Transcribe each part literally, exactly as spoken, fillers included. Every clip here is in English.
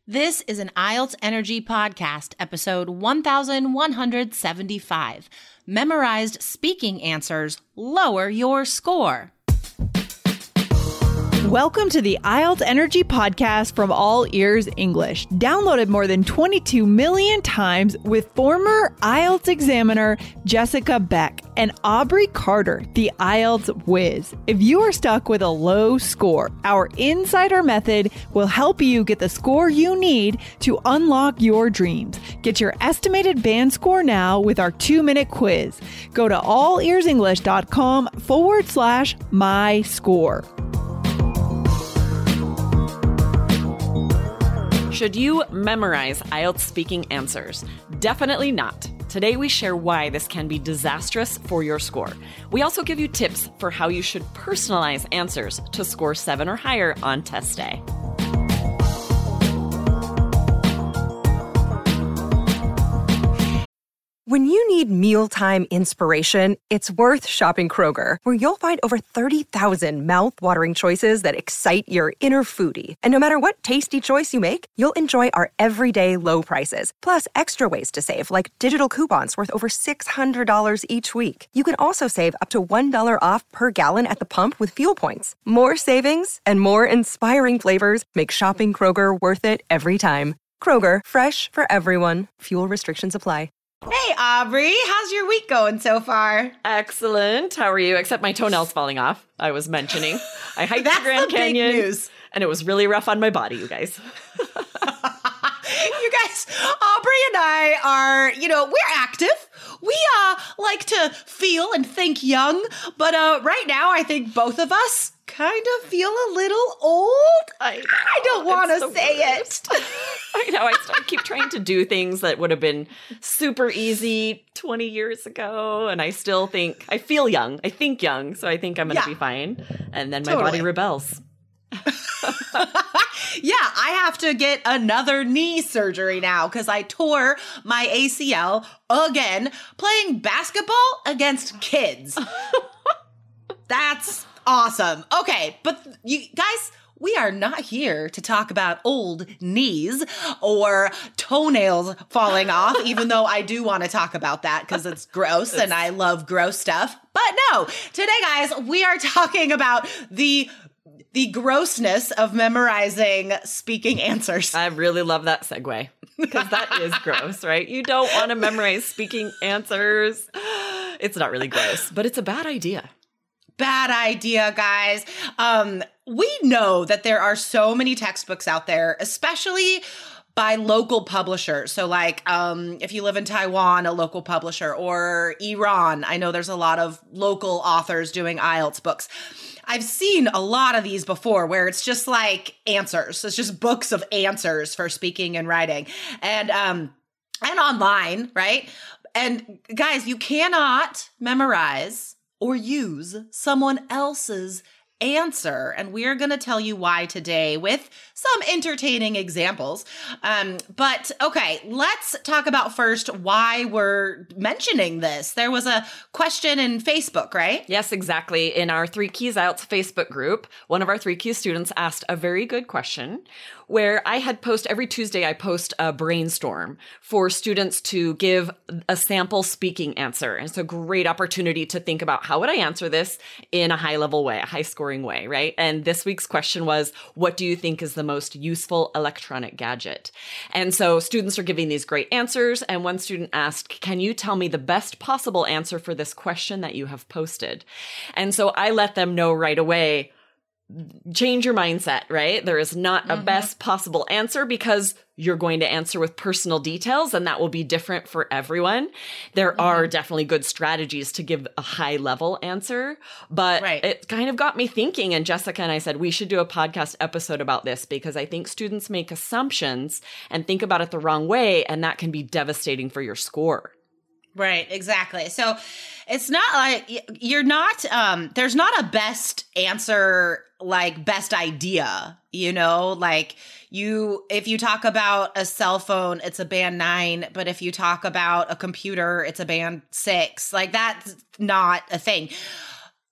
This is an I E L T S Energy Podcast, episode one thousand one hundred seventy-five. Memorized speaking answers lower your score. Welcome to the I E L T S Energy Podcast from All Ears English, downloaded more than twenty-two million times with former I E L T S examiner Jessica Beck and Aubrey Carter, the I E L T S whiz. If you are stuck with a low score, our Insider Method will help you get the score you need to unlock your dreams. Get your estimated band score now with our two-minute quiz. Go to allearsenglish.com forward slash my score. Should you memorize I E L T S speaking answers? Definitely not. Today we share why this can be disastrous for your score. We also give you tips for how you should personalize answers to score seven or higher on test day. When you need mealtime inspiration, it's worth shopping Kroger, where you'll find over thirty thousand mouth-watering choices that excite your inner foodie. And no matter what tasty choice you make, you'll enjoy our everyday low prices, plus extra ways to save, like digital coupons worth over six hundred dollars each week. You can also save up to one dollar off per gallon at the pump with fuel points. More savings and more inspiring flavors make shopping Kroger worth it every time. Kroger, fresh for everyone. Fuel restrictions apply. Hey, Aubrey, how's your week going so far? Excellent. How are you? Except my toenails falling off, I was mentioning. I hiked the Grand the Canyon, big news. And it was really rough on my body, you guys. You guys, Aubrey and I are, you know, we're active. We uh like to feel and think young, but uh right now I think both of us kind of feel a little old. I know. I don't want to so say worst. it. I know. I, st- I keep trying to do things that would have been super easy twenty years ago, and I still think I feel young. I think young, so I think I'm going to Yeah. be fine. And then my Totally. body rebels. Yeah, I have to get another knee surgery now because I tore my A C L again playing basketball against kids. That's awesome. Okay, but you guys, we are not here to talk about old knees or toenails falling off, even though I do want to talk about that because it's gross and I love gross stuff. But no, today, guys, we are talking about the the grossness of memorizing speaking answers. I really love that segue because that is gross, right? You don't want to memorize speaking answers. It's not really gross, but it's a bad idea. Bad idea, guys. Um, we know that there are so many textbooks out there, especially by local publishers. So like um, if you live in Taiwan, a local publisher, or Iran, I know there's a lot of local authors doing I E L T S books. I've seen a lot of these before where it's just like answers. It's just books of answers for speaking and writing and um, and online, right? And guys, you cannot memorize or use someone else's answer. And we're going to tell you why today with some entertaining examples. Um, but okay, let's talk about first why we're mentioning this. There was a question in Facebook, right? Yes, exactly. In our Three Keys I E L T S Facebook group, one of our Three Keys students asked a very good question where I had post every Tuesday, I post a brainstorm for students to give a sample speaking answer. And it's a great opportunity to think about how would I answer this in a high level way, a high scoring way, right? And this week's question was, what do you think is the most useful electronic gadget? And so students are giving these great answers. And one student asked, can you tell me the best possible answer for this question that you have posted? And so I let them know right away, change your mindset, right? There is not a mm-hmm. best possible answer because you're going to answer with personal details and that will be different for everyone. There mm-hmm. are definitely good strategies to give a high level answer, but right. it kind of got me thinking. And Jessica and I said, we should do a podcast episode about this because I think students make assumptions and think about it the wrong way. And that can be devastating for your score. Right, exactly. So it's not like you're not, um, there's not a best answer, like best idea, you know, like you, if you talk about a cell phone, it's a band nine, but if you talk about a computer, it's a band six, like that's not a thing.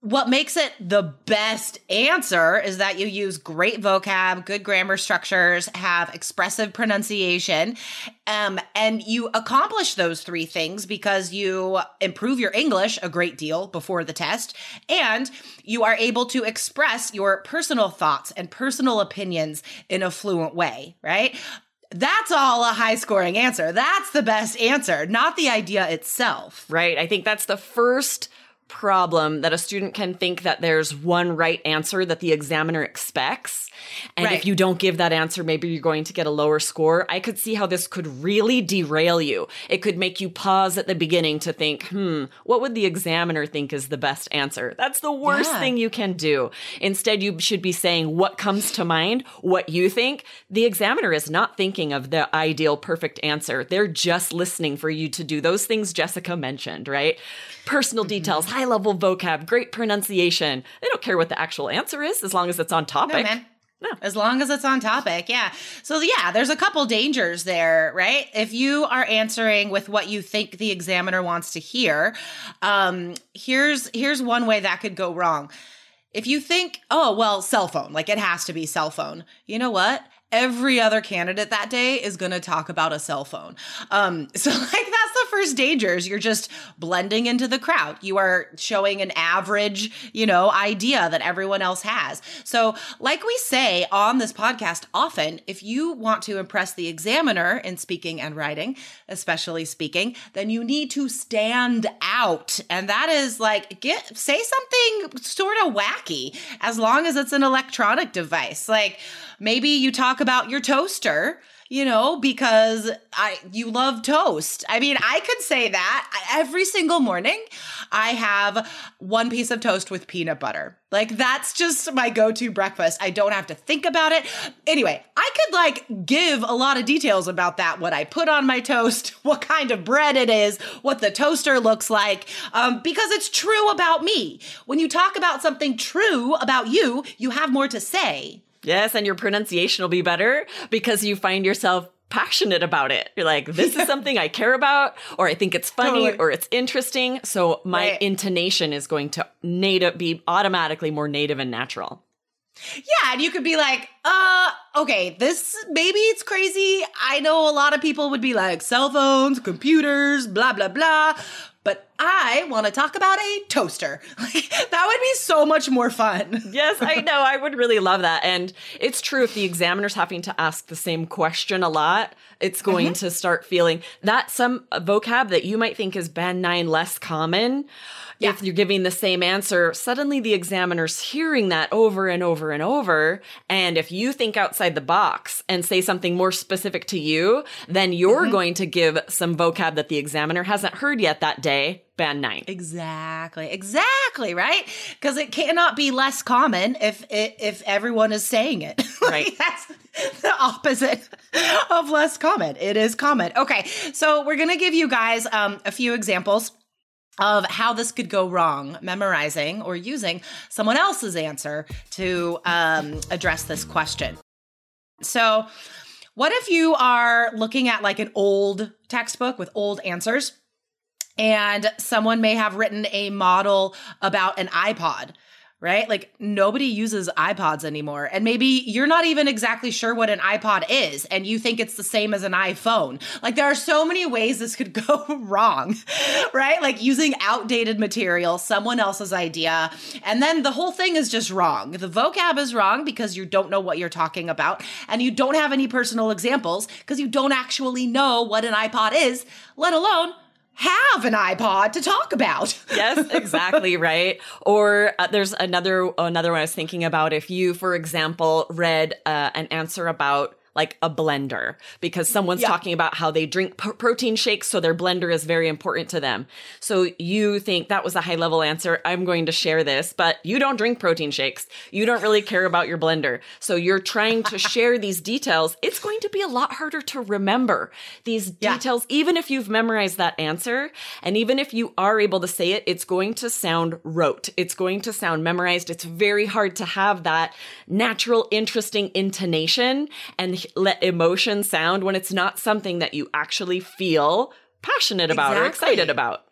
What makes it the best answer is that you use great vocab, good grammar structures, have expressive pronunciation, um, and you accomplish those three things because you improve your English a great deal before the test, and you are able to express your personal thoughts and personal opinions in a fluent way, right? That's all a high-scoring answer. That's the best answer, not the idea itself. Right. I think that's the first problem, that a student can think that there's one right answer that the examiner expects. And Right. if you don't give that answer, maybe you're going to get a lower score. I could see how this could really derail you. It could make you pause at the beginning to think, hmm, what would the examiner think is the best answer? That's the worst Yeah. thing you can do. Instead, you should be saying what comes to mind, what you think. The examiner is not thinking of the ideal perfect answer. They're just listening for you to do those things Jessica mentioned, right? Personal details, high level vocab, great pronunciation. They don't care what the actual answer is as long as it's on No, topic. man. No. As long as it's on topic. Yeah. So yeah, there's a couple dangers there, right? If you are answering with what you think the examiner wants to hear, um, here's here's one way that could go wrong. If you think, oh, well, cell phone, like it has to be cell phone. You know what? Every other candidate that day is going to talk about a cell phone. Um, so like that's the first danger is you're just blending into the crowd. You are showing an average, you know, idea that everyone else has. So like we say on this podcast often, if you want to impress the examiner in speaking and writing, especially speaking, then you need to stand out. And that is like, get say something sort of wacky as long as it's an electronic device. Like, maybe you talk about your toaster, you know, because I you love toast. I mean, I could say that every single morning. I have one piece of toast with peanut butter. Like, that's just my go-to breakfast. I don't have to think about it. Anyway, I could like give a lot of details about that, what I put on my toast, what kind of bread it is, what the toaster looks like, um, because it's true about me. When you talk about something true about you, you have more to say. Yes, and your pronunciation will be better because you find yourself passionate about it. You're like, this is something I care about, or I think it's funny, Totally. or it's interesting. So my Right. intonation is going to native be automatically more native and natural. Yeah, and you could be like, uh, okay, this, maybe it's crazy. I know a lot of people would be like, cell phones, computers, blah, blah, blah. But I want to talk about a toaster. Like, that would be so much more fun. Yes, I know. I would really love that. And it's true, if the examiner's having to ask the same question a lot, it's going to start feeling that some vocab that you might think is band nine less common. Yeah. If you're giving the same answer, suddenly the examiner's hearing that over and over and over. And if you think outside the box and say something more specific to you, then you're going to give some vocab that the examiner hasn't heard yet that day, band nine. Exactly, exactly, right? Because it cannot be less common if it, if everyone is saying it. Like, Right. That's the opposite of less common. It is common. Okay, so we're going to give you guys um, a few examples of how this could go wrong, memorizing or using someone else's answer to um, address this question. So what if you are looking at like an old textbook with old answers, and someone may have written a model about an iPod, right? Like, nobody uses iPods anymore. And maybe you're not even exactly sure what an iPod is, and you think it's the same as an iPhone. Like, there are so many ways this could go wrong, right? Like using outdated material, someone else's idea, and then the whole thing is just wrong. The vocab is wrong because you don't know what you're talking about, and you don't have any personal examples because you don't actually know what an iPod is, let alone have an iPod to talk about. Yes, exactly, right. Or uh, there's another another one I was thinking about. If you, for example, read uh, an answer about like a blender, because someone's Yeah. talking about how they drink p- protein shakes, so their blender is very important to them. So you think that was a high level answer. I'm going to share this, but you don't drink protein shakes. You don't really care about your blender. So you're trying to share these details. It's going to be a lot harder to remember these Yeah. details, even if you've memorized that answer. And even if you are able to say it, it's going to sound rote. It's going to sound memorized. It's very hard to have that natural, interesting intonation and let emotion sound when it's not something that you actually feel passionate about or Exactly. excited about.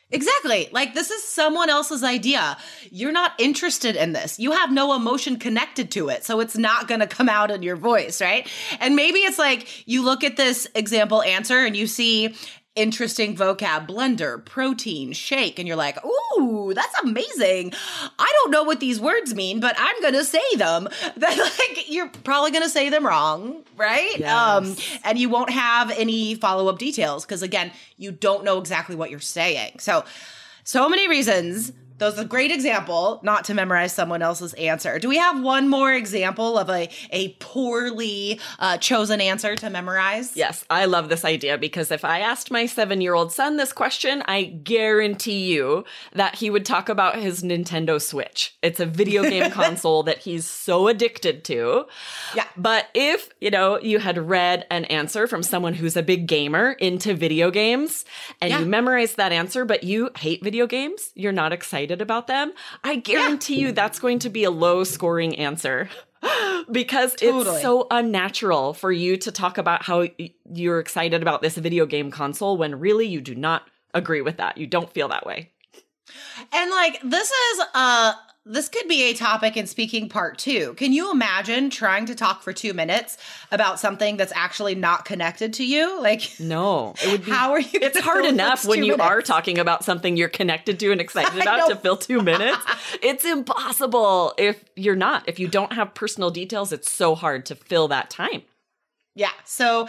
Exactly. Like, this is someone else's idea. You're not interested in this. You have no emotion connected to it. So it's not going to come out in your voice, right? And maybe it's like you look at this example answer and you see interesting vocab, blender, protein, shake, and you're like, ooh, that's amazing. I don't know what these words mean, but I'm going to say them. That, like, you're probably going to say them wrong, right? Yes. Um, and you won't have any follow-up details because, again, you don't know exactly what you're saying. So, so many reasons. Those are a great example not to memorize someone else's answer. Do we have one more example of a, a poorly uh, chosen answer to memorize? Yes, I love this idea because if I asked my seven-year-old son this question, I guarantee you that he would talk about his Nintendo Switch. It's a video game console that he's so addicted to. Yeah. But if, you know, you had read an answer from someone who's a big gamer into video games and Yeah. you memorized that answer, but you hate video games, you're not excited about them, I guarantee you that's going to be a low scoring answer because Totally. it's so unnatural for you to talk about how y- you're excited about this video game console when really you do not agree with that. You don't feel that way. And like, this is uh this could be a topic in speaking part two. Can you imagine trying to talk for two minutes about something that's actually not connected to you? Like, No, it would be. how are you? It's gonna hard fill enough those when two you are minutes? talking about something you're connected to and excited I about know. to fill two minutes. It's impossible if you're not. If you don't have personal details, it's so hard to fill that time. Yeah. So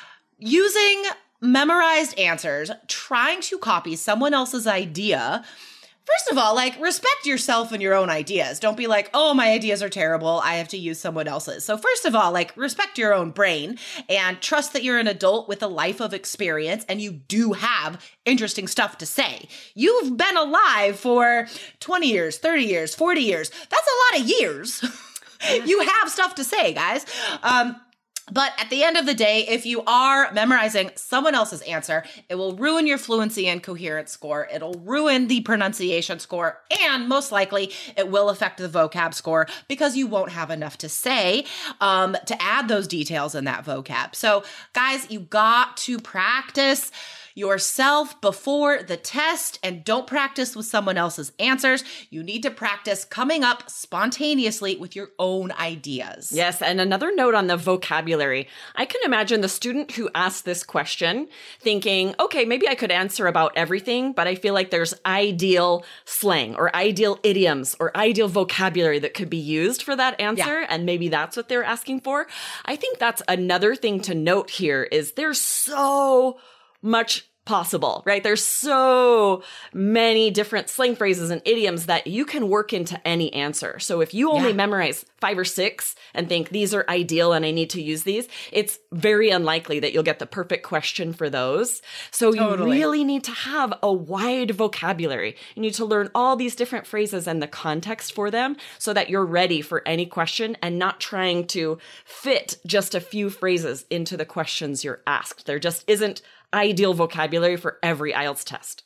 using memorized answers, trying to copy someone else's idea. First of all, like, respect yourself and your own ideas. Don't be like, oh, my ideas are terrible. I have to use someone else's. So first of all, like, respect your own brain and trust that you're an adult with a life of experience and you do have interesting stuff to say. You've been alive for twenty years, thirty years, forty years. That's a lot of years. You have stuff to say, guys. Um, But at the end of the day, if you are memorizing someone else's answer, it will ruin your fluency and coherence score. It'll ruin the pronunciation score. And most likely, it will affect the vocab score because you won't have enough to say um, to add those details in that vocab. So guys, you got to practice yourself before the test and don't practice with someone else's answers. You need to practice coming up spontaneously with your own ideas. Yes, and another note on the vocabulary. I can imagine the student who asked this question thinking, okay, maybe I could answer about everything, but I feel like there's ideal slang or ideal idioms or ideal vocabulary that could be used for that answer, Yeah. and maybe that's what they're asking for. I think that's another thing to note here is there's so much possible, right? There's so many different slang phrases and idioms that you can work into any answer. So if you only Yeah. memorize five or six and think these are ideal and I need to use these, it's very unlikely that you'll get the perfect question for those. So Totally. you really need to have a wide vocabulary. You need to learn all these different phrases and the context for them so that you're ready for any question and not trying to fit just a few phrases into the questions you're asked. There just isn't ideal vocabulary for every I E L T S test.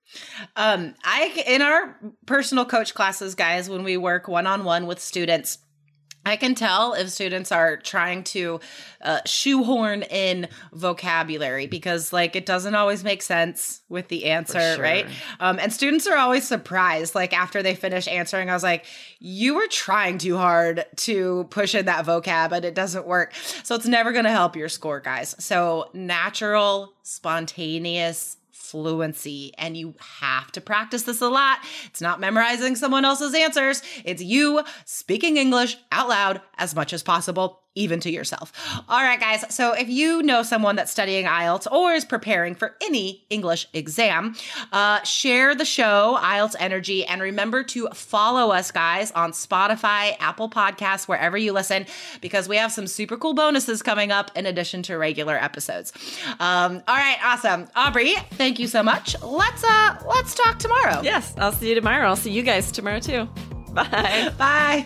Um, I in our personal coach classes, guys, when we work one-on-one with students, I can tell if students are trying to uh, shoehorn in vocabulary because, like, it doesn't always make sense with the answer, sure. right? Um, and students are always surprised. Like, after they finish answering, I was like, you were trying too hard to push in that vocab and it doesn't work. So it's never going to help your score, guys. So natural, spontaneous fluency, and you have to practice this a lot. It's not memorizing someone else's answers. It's you speaking English out loud as much as possible, even to yourself. All right, guys. So if you know someone that's studying I E L T S or is preparing for any English exam, uh, share the show, I E L T S Energy, and remember to follow us, guys, on Spotify, Apple Podcasts, wherever you listen, because we have some super cool bonuses coming up in addition to regular episodes. Um, all right, awesome. Aubrey, thank you so much. Let's uh, let's talk tomorrow. Yes, I'll see you tomorrow. I'll see you guys tomorrow too. Bye. Bye.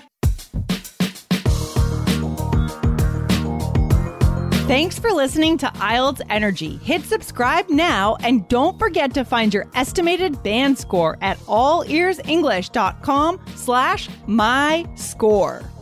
Thanks for listening to I E L T S Energy. Hit subscribe now and don't forget to find your estimated band score at all ears english dot com slash my score.